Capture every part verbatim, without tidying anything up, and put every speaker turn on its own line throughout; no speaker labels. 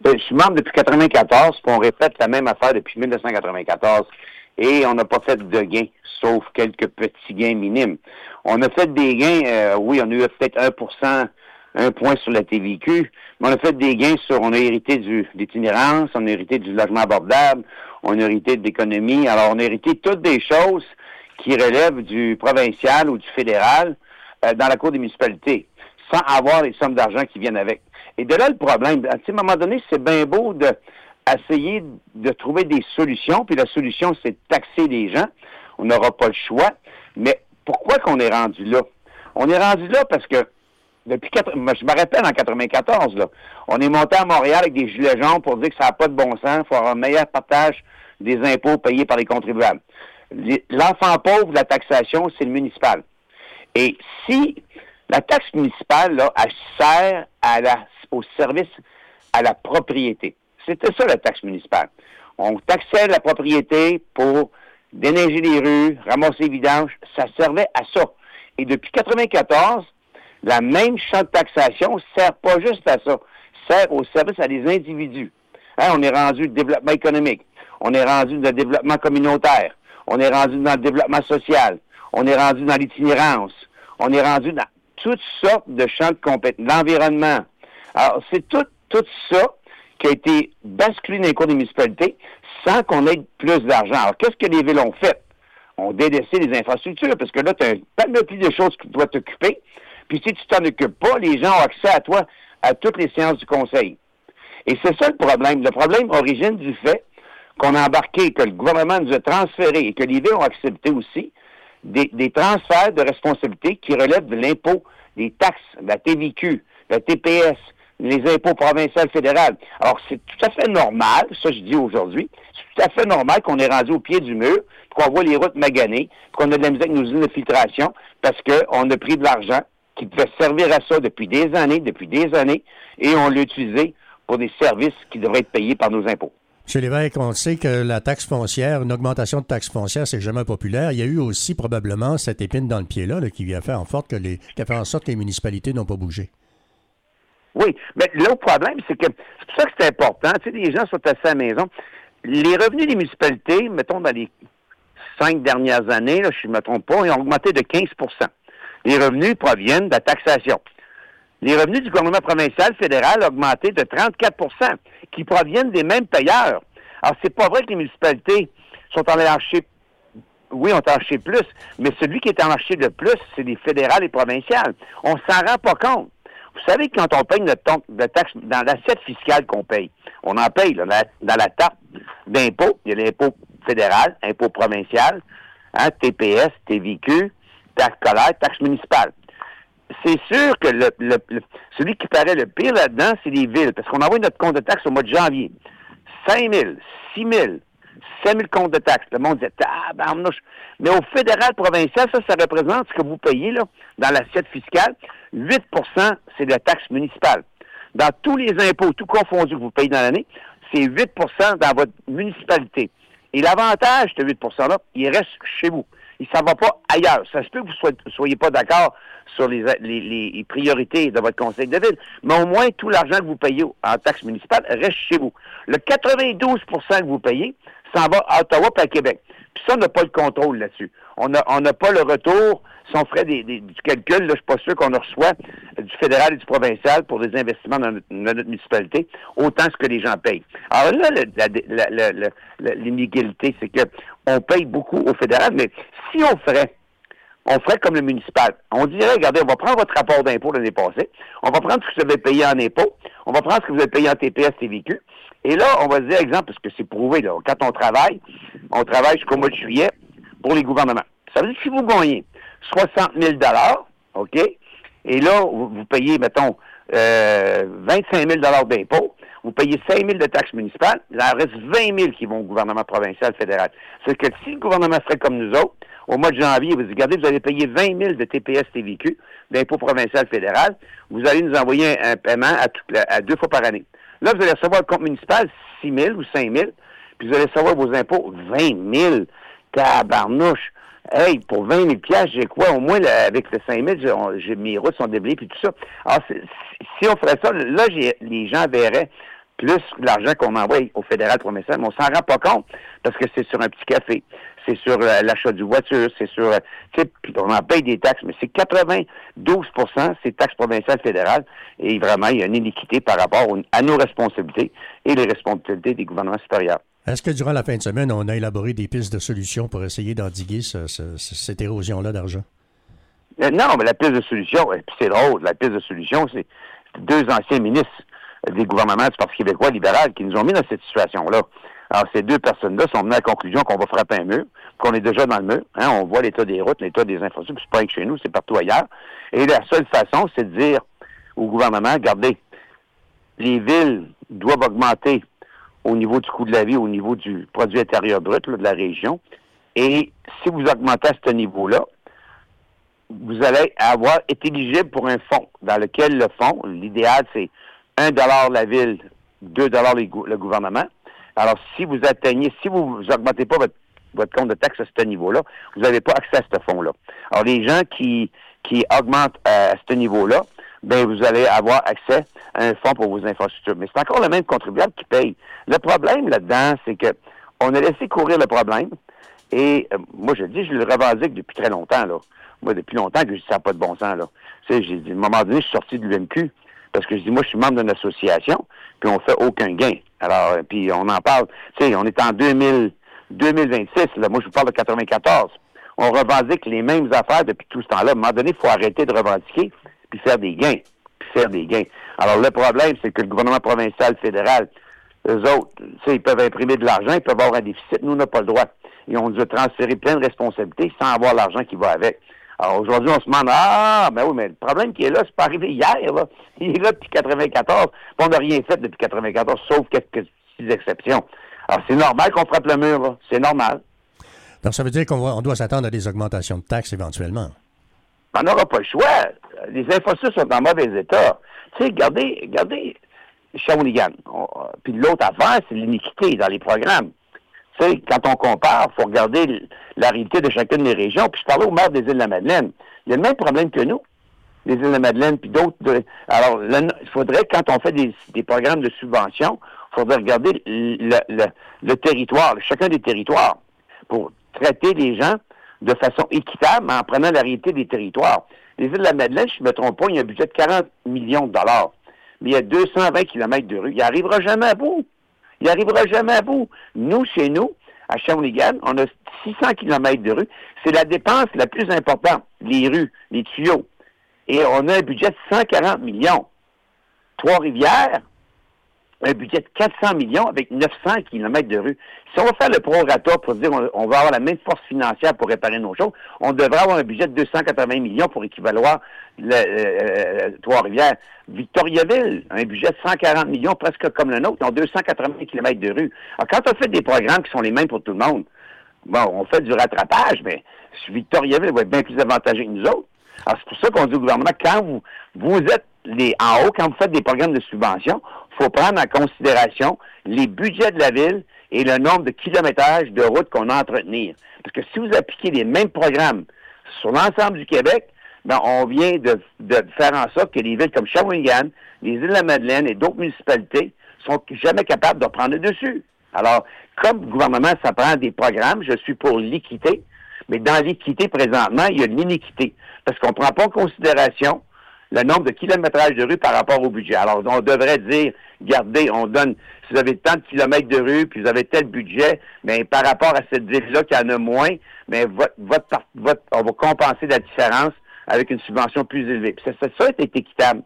Je suis membre depuis quatre-vingt-quatorze, puis on répète la même affaire depuis mille neuf cent quatre-vingt-quatorze. Et on n'a pas fait de gains, sauf quelques petits gains minimes. On a fait des gains, euh, oui, on a eu peut-être un pour cent, un point sur la T V Q, mais on a fait des gains sur, on a hérité du, de l'itinérance, on a hérité du logement abordable, on a hérité de l'économie. Alors, on a hérité toutes des choses qui relèvent du provincial ou du fédéral euh, dans la Cour des municipalités, sans avoir les sommes d'argent qui viennent avec. Et de là, le problème, à un moment donné, c'est bien beau de essayer de trouver des solutions, puis la solution, c'est de taxer les gens. On n'aura pas le choix. Mais pourquoi qu'on est rendu là? On est rendu là parce que, depuis quatre... je me rappelle en quatre-vingt-quatorze, là, on est monté à Montréal avec des gilets jaunes pour dire que ça n'a pas de bon sens, il faut avoir un meilleur partage des impôts payés par les contribuables. L'enfant pauvre, la taxation, c'est le municipal. Et si la taxe municipale, là, elle sert à la, au service à la propriété. C'était ça, la taxe municipale. On taxait la propriété pour déneiger les rues, ramasser les vidanges. Ça servait à ça. Et depuis quatre-vingt-quatorze, la même champ de taxation ne sert pas juste à ça. Sert au service à des individus. Hein, on est rendu le développement économique. On est rendu dans le développement communautaire. On est rendu dans le développement social. On est rendu dans l'itinérance. On est rendu dans toutes sortes de champs de compétences. L'environnement. Alors, c'est tout, tout ça qui a été basculé dans les cours des municipalités sans qu'on ait plus d'argent. Alors, qu'est-ce que les villes ont fait? On délaissé les infrastructures, parce que là, tu as un panoplie de choses que tu dois t'occuper. Puis si tu t'en occupes pas, les gens ont accès à toi à toutes les séances du conseil. Et c'est ça le problème. Le problème origine du fait qu'on a embarqué, que le gouvernement nous a transféré et que les villes ont accepté aussi des, des transferts de responsabilités qui relèvent de l'impôt, des taxes, de la T V Q, de la T P S, les impôts provinciaux fédéraux. Alors, c'est tout à fait normal, ça je dis aujourd'hui, c'est tout à fait normal qu'on est rendu au pied du mur, qu'on voit les routes maganées, qu'on a de la misère avec nos usines de filtration, parce qu'on a pris de l'argent qui devait servir à ça depuis des années, depuis des années, et on l'a utilisé pour des services qui devraient être payés par nos impôts.
M. Lévesque, on sait que la taxe foncière, une augmentation de taxe foncière, c'est jamais populaire. Il y a eu aussi probablement cette épine dans le pied là, là qui a fait en sorte que les, qui a fait en sorte que les municipalités n'ont pas bougé.
Oui, mais l'autre problème, c'est que c'est pour ça que c'est important. Tu sais, les gens sont assis à la maison. Les revenus des municipalités, mettons dans les cinq dernières années, là, je ne me trompe pas, ils ont augmenté de quinze pour cent. Les revenus proviennent de la taxation. Les revenus du gouvernement provincial fédéral ont augmenté de trente-quatre pour cent, qui proviennent des mêmes payeurs. Alors, c'est pas vrai que les municipalités sont en marché. Oui, on est marché plus, mais celui qui est en marché le plus, c'est les fédérales et provinciales. On s'en rend pas compte. Vous savez, quand on paye notre ton, de taxe dans l'assiette fiscale qu'on paye, on en paye là, dans la tarte d'impôts. Il y a l'impôt fédéral, impôt provincial, hein, T P S, T V Q, taxe scolaire, taxe municipale. C'est sûr que le, le, le, celui qui paraît le pire là-dedans, c'est les villes, parce qu'on envoie notre compte de taxe au mois de janvier. cinq mille, six mille, cinq mille comptes de taxes. Le monde dit « tabarnouche ». Mais au fédéral provincial, ça, ça représente ce que vous payez là, dans l'assiette fiscale. huit pour cent, c'est de la taxe municipale. Dans tous les impôts, tout confondu que vous payez dans l'année, c'est huit pour cent dans votre municipalité. Et l'avantage de huit pour cent-là, il reste chez vous. Il ne s'en va pas ailleurs. Ça se peut que vous ne soyez pas d'accord sur les, les, les priorités de votre conseil de ville, mais au moins, tout l'argent que vous payez en taxe municipale reste chez vous. Le quatre-vingt-douze pour cent que vous payez s'en va à Ottawa et à Québec. Puis ça, on n'a pas le contrôle là-dessus. On n'a on n'a pas le retour. Si on ferait des, des, du calcul, là, je ne suis pas sûr qu'on en reçoit du fédéral et du provincial pour des investissements dans notre, dans notre municipalité, autant ce que les gens payent. Alors là, le, la, la, la, la, la, l'inégalité, c'est que on paye beaucoup au fédéral, mais si on ferait, on ferait comme le municipal. On dirait, regardez, on va prendre votre rapport d'impôt l'année passée, on va prendre ce que vous avez payé en impôts, on va prendre ce que vous avez payé en T P S, T V Q, et là, on va se dire, exemple, parce que c'est prouvé, là, quand on travaille, on travaille jusqu'au mois de juillet pour les gouvernements. Ça veut dire que si vous gagnez soixante mille dollars, OK, et là, vous, vous payez, mettons, euh, vingt-cinq mille dollars d'impôts, vous payez cinq mille de taxes municipales, il en reste vingt mille qui vont au gouvernement provincial, fédéral. C'est que si le gouvernement ferait comme nous autres, au mois de janvier, vous dites, regardez, vous allez payer vingt mille de T P S, T V Q, d'impôt provincial, fédéral, vous allez nous envoyer un, un paiement à, tout, à deux fois par année. Là, vous allez recevoir le compte municipal, six mille ou cinq mille, puis vous allez recevoir vos impôts, vingt mille. Tabarnouche. Hey, pour vingt mille piastres, j'ai quoi? Au moins, là, avec le cinq mille, j'ai, j'ai, mes routes sont déblayées puis tout ça. Alors, c'est, si on ferait ça, là, j'ai, les gens verraient plus l'argent qu'on envoie au fédéral provincial, mais on s'en rend pas compte parce que c'est sur un petit café, c'est sur euh, l'achat d'une voiture, c'est sur, euh, tu sais, on en paye des taxes, mais c'est quatre-vingt-douze pour cent c'est taxes provinciales fédérales et vraiment, il y a une iniquité par rapport aux, à nos responsabilités et les responsabilités des gouvernements supérieurs.
Est-ce que durant la fin de semaine, on a élaboré des pistes de solutions pour essayer d'endiguer ce, ce, cette érosion-là d'argent?
Euh, non, mais la piste de solution, et puis c'est drôle, la piste de solution, c'est deux anciens ministres des gouvernements du Parti québécois libéral qui nous ont mis dans cette situation-là. Alors, ces deux personnes-là sont venues à la conclusion qu'on va frapper un mur, qu'on est déjà dans le mur. Hein, on voit l'état des routes, l'état des infrastructures, c'est pas rien que chez nous, c'est partout ailleurs. Et la seule façon, c'est de dire au gouvernement, regardez, les villes doivent augmenter au niveau du coût de la vie, au niveau du produit intérieur brut là, de la région. Et si vous augmentez à ce niveau-là, vous allez avoir été éligible pour un fonds dans lequel le fonds, l'idéal, c'est un dollar la ville, deux dollars le gouvernement. Alors, si vous atteignez, si vous n'augmentez pas votre, votre compte de taxe à ce niveau-là, vous n'avez pas accès à ce fonds-là. Alors, les gens qui, qui augmentent à, à ce niveau-là, ben vous allez avoir accès à un fonds pour vos infrastructures. Mais c'est encore le même contribuable qui paye. Le problème là-dedans, c'est que on a laissé courir le problème. Et euh, moi, je le dis, je le revendique depuis très longtemps, là. Moi, depuis longtemps que je dis ça n'a pas de bon sens, là. Tu sais, j'ai dit, à un moment donné, je suis sorti de l'U M Q. Parce que je dis, moi, je suis membre d'une association, puis on fait aucun gain. Alors, puis on en parle, tu sais, on est en deux mille, deux mille vingt-six, là, moi, je vous parle de quatre-vingt-quatorze. On revendique les mêmes affaires depuis tout ce temps-là. À un moment donné, il faut arrêter de revendiquer, puis faire des gains, puis faire des gains. Alors, le problème, c'est que le gouvernement provincial, fédéral, eux autres, tu sais, ils peuvent imprimer de l'argent, ils peuvent avoir un déficit, nous, on n'a pas le droit. Et on nous a transféré plein de responsabilités sans avoir l'argent qui va avec. Alors aujourd'hui, on se demande, ah, ben oui, mais le problème qui est là, c'est pas arrivé hier, là. Il est là depuis quatre-vingt-quatorze, puis on n'a rien fait depuis quatre-vingt-quatorze, sauf quelques petites exceptions. Alors c'est normal qu'on frappe le mur, là. C'est normal.
Donc ça veut dire qu'on on doit s'attendre à des augmentations de taxes éventuellement.
On n'aura pas le choix. Les infrastructures sont en mauvais état. Tu sais, regardez, regardez Shawinigan. Puis l'autre affaire, c'est l'iniquité dans les programmes. Tu sais, quand on compare, il faut regarder la réalité de chacune des régions. Puis je parlais au maire des Îles-de-la-Madeleine. Il y a le même problème que nous, les Îles-de-la-Madeleine, puis d'autres. De... Alors, il faudrait, quand on fait des, des programmes de subvention, il faudrait regarder le, le, le territoire, chacun des territoires, pour traiter les gens de façon équitable en prenant la réalité des territoires. Les Îles-de-la-Madeleine, je ne me trompe pas, il y a un budget de quarante millions de dollars. Mais il y a deux cent vingt kilomètres de rue. Il n'arrivera jamais à bout. Il n'arrivera jamais à bout. Nous, chez nous, à Shawinigan, on a six cents kilomètres de rue. C'est la dépense la plus importante, les rues, les tuyaux. Et on a un budget de cent quarante millions. Trois-Rivières, un budget de quatre cents millions avec neuf cents kilomètres de rue. Si on va faire le prorata pour dire on, on va avoir la même force financière pour réparer nos choses, on devrait avoir un budget de deux cent quatre-vingts millions pour équivaloir le, euh, Trois-Rivières. Victoriaville, un budget de cent quarante millions, presque comme le nôtre, ils ont deux cent quatre-vingts kilomètres de rue. Alors, quand on fait des programmes qui sont les mêmes pour tout le monde, bon, on fait du rattrapage, mais Victoriaville va être bien plus avantageux que nous autres. Alors, c'est pour ça qu'on dit au gouvernement, quand vous, vous êtes les, en haut, quand vous faites des programmes de subvention, il faut prendre en considération les budgets de la ville et le nombre de kilométrages de routes qu'on a à entretenir. Parce que si vous appliquez les mêmes programmes sur l'ensemble du Québec, ben, on vient de, de faire en sorte que les villes comme Shawinigan, les Îles-de-la-Madeleine et d'autres municipalités sont jamais capables de prendre le dessus. Alors, comme gouvernement, ça prend des programmes, je suis pour l'équité, mais dans l'équité, présentement, il y a l'iniquité. Parce qu'on ne prend pas en considération le nombre de kilométrages de rue par rapport au budget. Alors, on devrait dire, regardez, on donne, si vous avez tant de kilomètres de rue, puis vous avez tel budget, mais par rapport à cette ville-là qui en a moins, mais votre, votre, votre, on va compenser la différence avec une subvention plus élevée. Puis ça, ça, ça est équitable.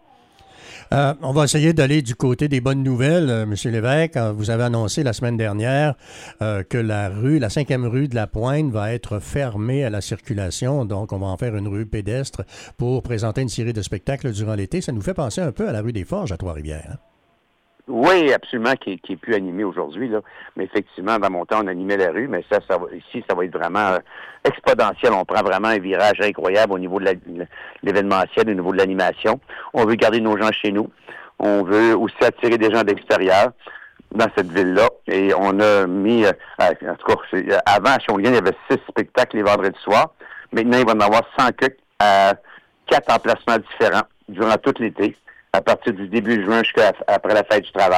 Euh, on va essayer d'aller du côté des bonnes nouvelles. Euh, Monsieur Lévesque, vous avez annoncé la semaine dernière euh, que la rue, la cinquième rue de la Pointe va être fermée à la circulation. Donc, on va en faire une rue pédestre pour présenter une série de spectacles durant l'été. Ça nous fait penser un peu à la rue des Forges à Trois-Rivières. Hein?
Oui, absolument, qui, qui est plus animé aujourd'hui, là. Mais effectivement, dans mon temps, on animait la rue, mais ça, ça va, ici, ça va être vraiment euh, exponentiel. On prend vraiment un virage incroyable au niveau de la, l'événementiel, au niveau de l'animation. On veut garder nos gens chez nous. On veut aussi attirer des gens d'extérieur dans cette ville-là. Et on a mis, euh, en tout cas, c'est, avant, à Shawinigan, il y avait six spectacles les vendredis soirs. Maintenant, il va y en avoir cent à quatre emplacements différents durant tout l'été, à partir du début juin jusqu'à après la fête du travail.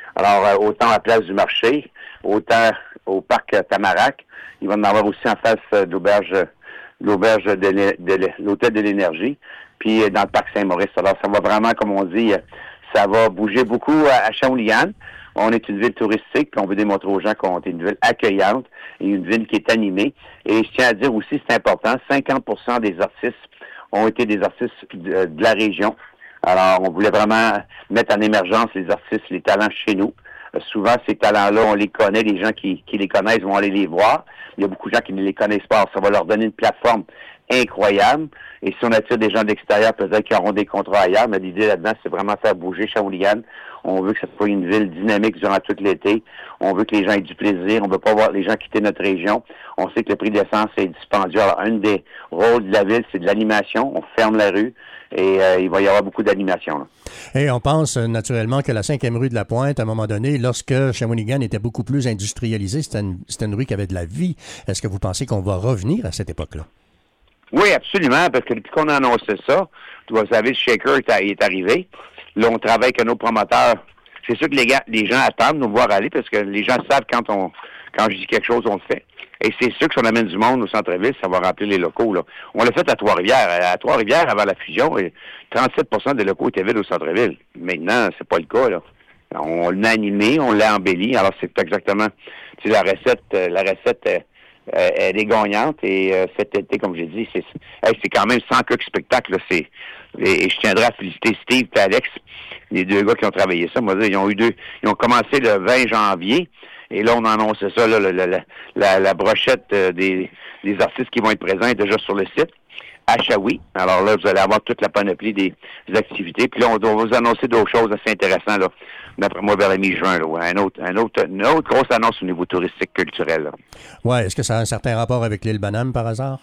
Alors, euh, autant à la place du marché, autant au parc euh, Tamarac. Il va en avoir aussi en face euh, de l'auberge, euh, l'auberge de, l'é- de l'é- l'hôtel de l'énergie, puis euh, dans le parc Saint-Maurice. Alors, ça va vraiment, comme on dit, euh, ça va bouger beaucoup à, à Shawinigan. On est une ville touristique, puis on veut démontrer aux gens qu'on est une ville accueillante et une ville qui est animée. Et je tiens à dire aussi, c'est important, cinquante pour cent des artistes ont été des artistes de, de la région. Alors, on voulait vraiment mettre en émergence les artistes, les talents chez nous. Euh, souvent, ces talents-là, on les connaît, les gens qui, qui les connaissent vont aller les voir. Il y a beaucoup de gens qui ne les connaissent pas. Alors, ça va leur donner une plateforme incroyable. Et si on attire des gens d'extérieur, peut-être qu'ils auront des contrats ailleurs, mais l'idée là-dedans, c'est vraiment faire bouger Shawinigan. On veut que ce soit une ville dynamique durant tout l'été. On veut que les gens aient du plaisir. On ne veut pas voir les gens quitter notre région. On sait que le prix de l'essence est dispendieux. Alors, un des rôles de la ville, c'est de l'animation. On ferme la rue et euh, il va y avoir beaucoup d'animation, là.
Et on pense euh, naturellement que la cinquième rue de la Pointe, à un moment donné, lorsque Shawinigan était beaucoup plus industrialisée, c'était une, c'était une rue qui avait de la vie. Est-ce que vous pensez qu'on va revenir à cette époque-là?
Oui, absolument, parce que depuis qu'on a annoncé ça, vous savez, le shaker est, à- est arrivé. Là, on travaille avec nos promoteurs. C'est sûr que les, gars, les gens attendent de nous voir aller parce que les gens savent quand on quand je dis quelque chose, on le fait. Et c'est sûr que si on amène du monde au centre-ville, ça va remplir les locaux, là. On l'a fait à Trois-Rivières. À Trois-Rivières, avant la fusion, trente-sept pour cent des locaux étaient vides au centre-ville. Maintenant, c'est pas le cas, là. On l'a animé, on l'a embelli. Alors, c'est exactement, tu sais, la recette, euh, la recette, euh, euh, elle est gagnante. Et euh, cet été, comme j'ai dit, c'est hey, c'est quand même cent coques spectacle, là. C'est, et, et je tiendrai à féliciter Steve et Alex, les deux gars qui ont travaillé ça. Moi, ils ont eu deux, ils ont commencé le vingt janvier. Et là, on annonce ça, là, la, la, la, la brochette euh, des, des artistes qui vont être présents est déjà sur le site, à Shawi. Alors là, vous allez avoir toute la panoplie des, des activités. Puis là, on doit vous annoncer d'autres choses assez intéressantes, là, d'après moi, vers la mi-juin. Là, ouais. un autre, un autre, une autre grosse annonce au niveau touristique culturel. Là.
Ouais, est-ce que ça a un certain rapport avec l'île Banane, par hasard?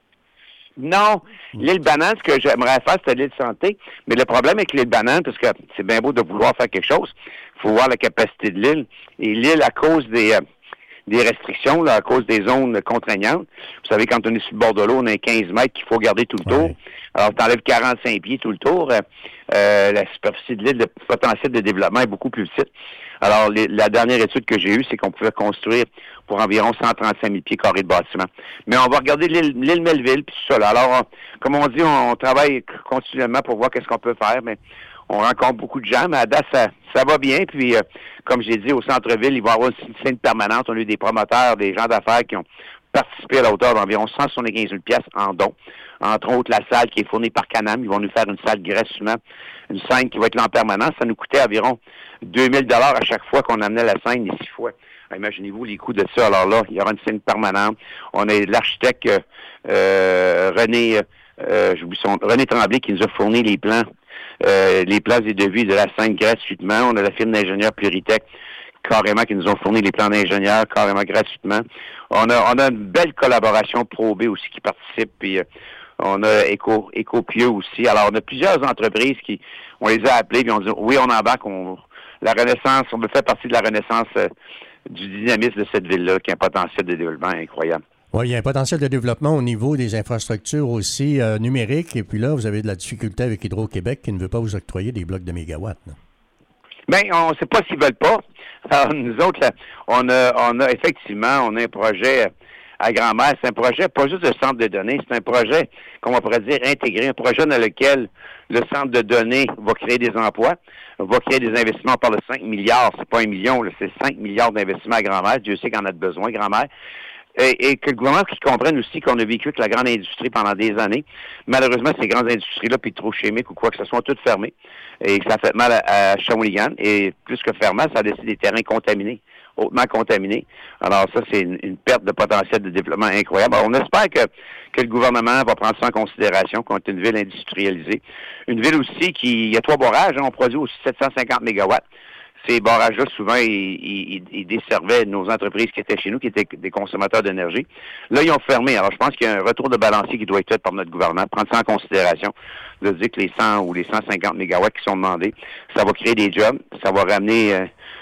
Non, l'île Banane, ce que j'aimerais faire, c'est l'île Santé. Mais le problème avec l'île Banane, parce que c'est bien beau de vouloir faire quelque chose, il faut voir la capacité de l'île. Et l'île, à cause des, euh, des restrictions, là, à cause des zones contraignantes, vous savez, quand on est sur le bord de l'eau, on a quinze mètres qu'il faut garder tout le tour.
Ouais.
Alors, tu enlèves quarante-cinq pieds tout le tour. Euh, euh, la superficie de l'île, le potentiel de développement est beaucoup plus petit. Alors, les, la dernière étude que j'ai eue, c'est qu'on pouvait construire pour environ cent trente-cinq mille pieds carrés de bâtiment. Mais on va regarder l'île, l'île Melville, puis tout ça. Là. Alors, on, comme on dit, on, on travaille continuellement pour voir qu'est-ce qu'on peut faire, mais on rencontre beaucoup de gens, mais à date, ça, ça va bien. Puis, euh, comme j'ai dit, au centre-ville, il va y avoir une scène permanente. On a eu des promoteurs, des gens d'affaires qui ont participé à la hauteur d'environ cent soixante-quinze mille piastres en dons. Entre autres, la salle qui est fournie par Canam. Ils vont nous faire une salle gratuitement, une scène qui va être là en permanence. Ça nous coûtait environ deux mille dollars à chaque fois qu'on amenait la scène, les six fois. Imaginez-vous les coûts de ça. Alors là, il y aura une scène permanente. On a l'architecte euh, euh, René, euh, j'oublie son, René Tremblay qui nous a fourni les plans, euh, les plans et devis de la scène gratuitement. On a la firme d'ingénieurs Pluritech carrément qui nous ont fourni les plans d'ingénieurs carrément gratuitement. On a, on a une belle collaboration Pro B aussi qui participe. Puis, euh, on a Éco, Écopieux aussi. Alors, on a plusieurs entreprises qui, on les a appelées puis on dit oui, on embarque. On, la renaissance, on fait partie de la renaissance euh, du dynamisme de cette ville-là, qui a un potentiel de développement incroyable.
Oui, il y a un potentiel de développement au niveau des infrastructures aussi euh, numériques. Et puis là, vous avez de la difficulté avec Hydro-Québec qui ne veut pas vous octroyer des blocs de mégawatts. Là.
Bien, on ne sait pas s'ils veulent pas. Alors, nous autres, là, on a, on a effectivement, on a un projet à Grand-Mère. C'est un projet, pas juste de centre de données, c'est un projet, comme on pourrait dire, intégré, un projet dans lequel le centre de données va créer des emplois, va créer des investissements par le cinq milliards. C'est pas un million, là, c'est cinq milliards d'investissements à Grand-Mère. Dieu sait qu'on a besoin, Grand-Mère. Et, et que le gouvernement qui comprenne aussi qu'on a vécu avec la grande industrie pendant des années. Malheureusement, ces grandes industries-là, pétrochimiques ou quoi que ce soit, toutes fermées. Et ça fait mal à, à Shawinigan. Et plus que faire mal, ça a laissé des terrains contaminés, hautement contaminés. Alors ça, c'est une, une perte de potentiel de développement incroyable. Alors, on espère que, que le gouvernement va prendre ça en considération, qu'on est une ville industrialisée. Une ville aussi qui, il y a trois barrages, hein, on produit aussi sept cent cinquante mégawatts. Ces barrages-là, souvent, ils, ils, ils desservaient nos entreprises qui étaient chez nous, qui étaient des consommateurs d'énergie. Là, ils ont fermé. Alors, je pense qu'il y a un retour de balancier qui doit être fait par notre gouvernement. Prendre ça en considération, de dire que les cent ou les cent cinquante mégawatts qui sont demandés, ça va créer des jobs, ça va ramener euh,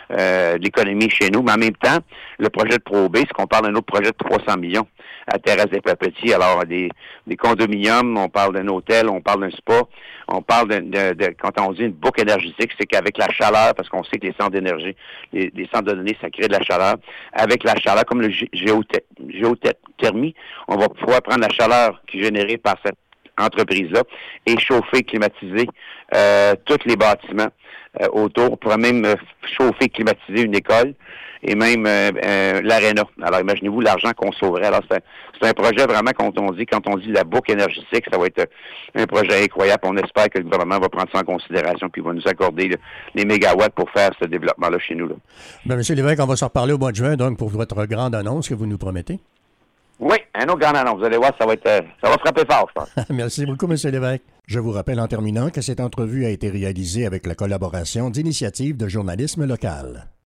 euh, l'économie chez nous. Mais en même temps, le projet de Pro B, c'est qu'on parle d'un autre projet de trois cents millions à Thérèse des Papetiers. Alors, des, des condominiums, on parle d'un hôtel, on parle d'un spa, on parle de, de, de quand on dit une boucle énergétique, c'est qu'avec la chaleur, parce qu'on sait que les centres d'énergie, les, les centres de données, ça crée de la chaleur. Avec la chaleur, comme le géothermie, on va pouvoir prendre la chaleur qui est générée par cette entreprise-là et chauffer, climatiser euh, tous les bâtiments euh, autour. On pourrait même euh, chauffer, climatiser une école et même euh, euh, l'aréna. Alors, imaginez-vous l'argent qu'on sauverait. Alors, c'est un, c'est un projet vraiment, quand on dit, quand on dit la boucle énergétique, ça va être un projet incroyable. On espère que le gouvernement va prendre ça en considération puis va nous accorder là, les mégawatts pour faire ce développement-là chez nous. Là.
Bien, M. Lévesque, on va se reparler au mois de juin, donc, pour votre grande annonce que vous nous promettez.
Oui, un autre grand annonce. Vous allez voir, ça va être, ça va frapper fort, je pense.
Merci beaucoup, M. Lévesque. Je vous rappelle en terminant que cette entrevue a été réalisée avec la collaboration d'Initiative de journalisme local.